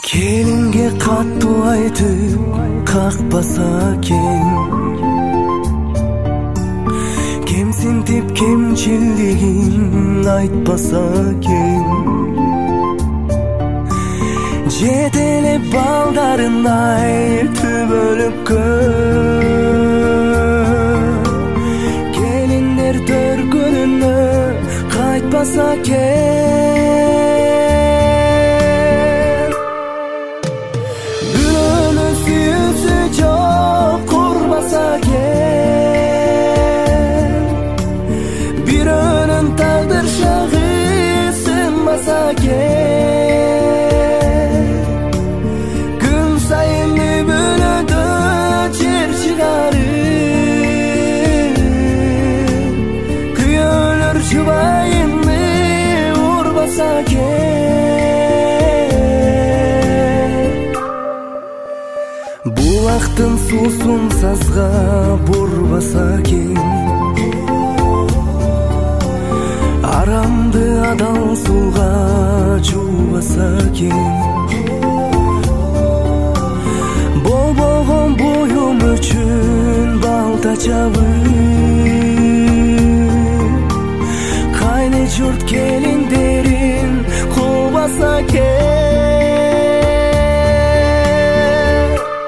Келинге каттуу айтып какпаса экен, кемсинтип кемчилдигин айтпаса экен, жетелеп балдарын айтып өлүккө, келиндер төркүнүнө кайтпаса экен, бирөөнүн сүйүүсү жок курбаса экен, бирөөнүн тагдыр шагы сынбаса экен, күн сайын үбүлөдө жер чыгарып, күйөөлөр жубайымды урбаса экен, булактын суусун сазга бурбаса экен, арамды адал сууга жуубаса экен, болбогон буюм үчүн балта чабып, кайны журт келиндерин кубаса экен,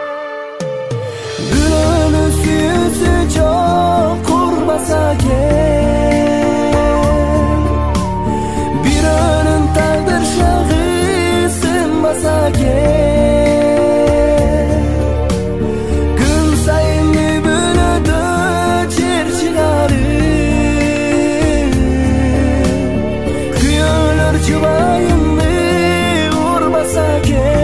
бирөөнүн сүйүүсү жок курбаса экен, бирөөнүн тагдыр шагы сынбаса экен, күн сайын үбүлөдө жер чыгарып, күйөөлөр жубайымды урбаса экен.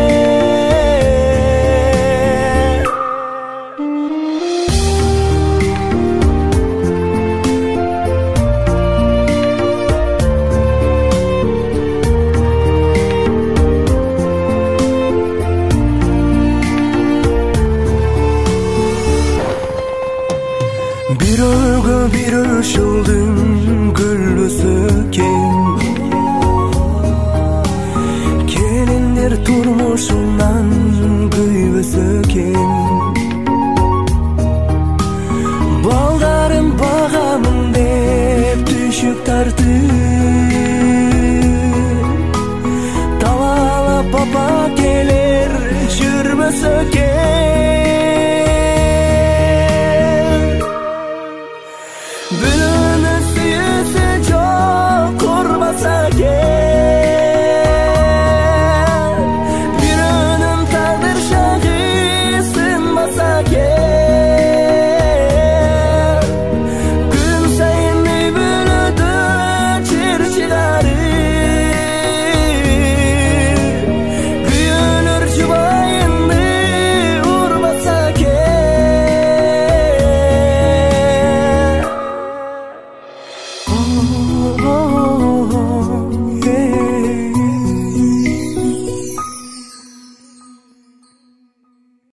Бирөөгө бирөө ушулдун күлбөсө экен, келиндер турмушунан күйбөсө экен, балдарын багамын деп түшүк тартып, талаалап папа келер жүрбөсө экен,